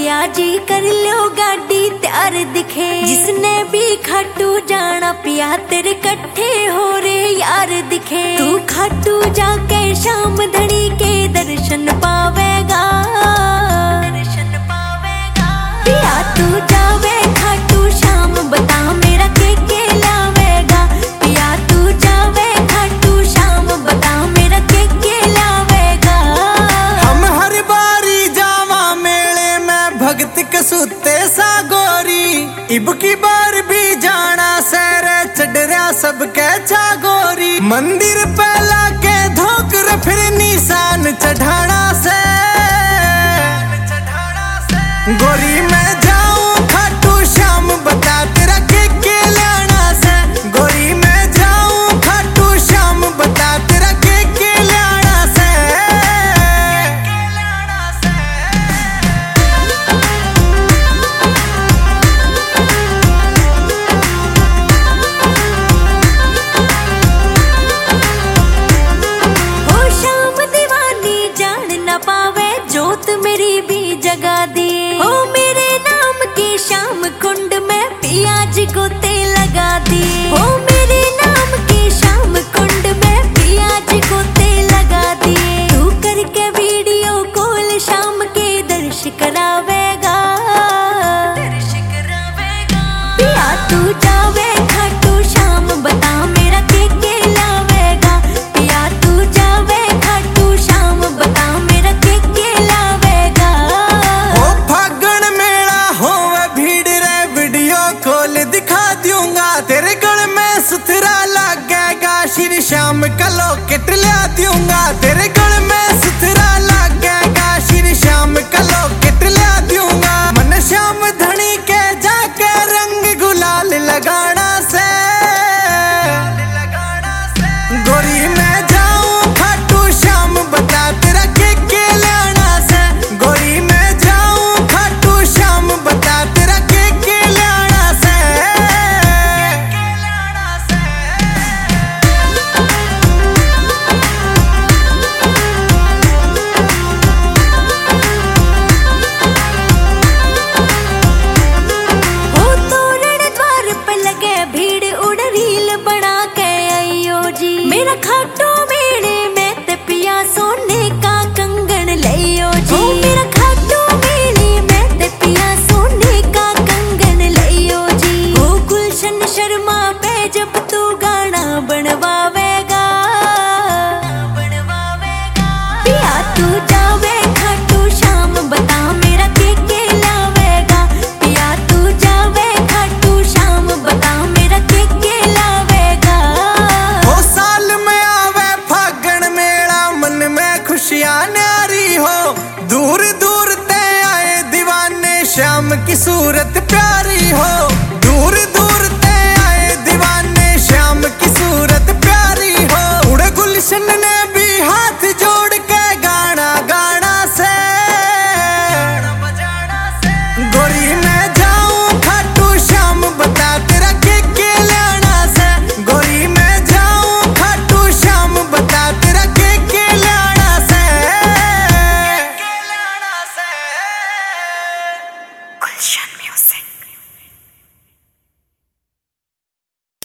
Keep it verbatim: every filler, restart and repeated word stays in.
पिया जी कर लो गाड़ी त्यार दिखे, जिसने भी खाटू जाना पिया तेरे कट्ठे हो रे यार दिखे। तू खाटू जाके शाम धनी के दर्शन पावेगा, दर्शन पावेगा पिया। तू जावे खाटू शाम बता मेरा के के लावेगा, पिया तू जावे खाटू शाम बता मेरा के के लावेगा। हम हर बारी जावा मेले में भगत कसूते सा गोरी, इब की बार भी जाना सैर चढ़रा सबके चागोरी। मंदिर पहला के धोकर फिर निशान चढ़ाना से गोरी मैं जाऊं खाटू शाम बता तेरा के के लाना से। गोरी मैं जाऊं खाटू शाम बता तेरा के के लाना से। हो शाम दीवानी जान न पावे जोत मेरी भी जगा दी। हो मेरे नाम की शाम कुंड में पिया जी को तेल लगा दी। हो मेरे नाम की शाम कुंड में पिया जी को तेल लगा दी। तू करके वीडियो कॉल शाम के दर्श करावेगा, दर्श करावेगा पिया। तू जावे खाटू शाम बता मेरा के के लावेगा, पिया तू जावे खाटू शाम बता मेरा के के लावेगा। ओ फागण मेला होवे भीड़ रे वीडियो कॉल दिखा दूंगा, तेरे गल में सुथरा लगेगा श्री श्याम का लॉकेट ला दूंगा। तेरे गल में सुथरा लगेगा श्री श्याम का लॉकेट ला दूंगा। मन श्याम धनी के जाके रंग गुलाल लगाना से गोरी मैं जाऊं खाटू शाम बता तेरा के के लाना से। गोरी मैं जाऊं खाटू शाम बता तेरा के के लाना से। हो तोरण द्वार पे लगे भीड़ उड़ रील बना के आइयो जी। मेरा खाटू मेले में ते पिया सोने का कंगन लियो जी। हो मेरा खाटू मेले में ते पिया सोने का कंगन लियो जी। हो गुलशन शर्मा पे जब तू गाना बनवावेगा, बनवावेगा पिया तू जावे खाटू शाम बता मेरा के के लावेगा, पिया तू जावे खाटू शाम बता मेरा के के लावेगा। ओ साल में आवे फागण मेला मन में खुशियां न्यारी हो, दूर दूर ते आए दीवाने श्याम की सूरत प्यारी हो।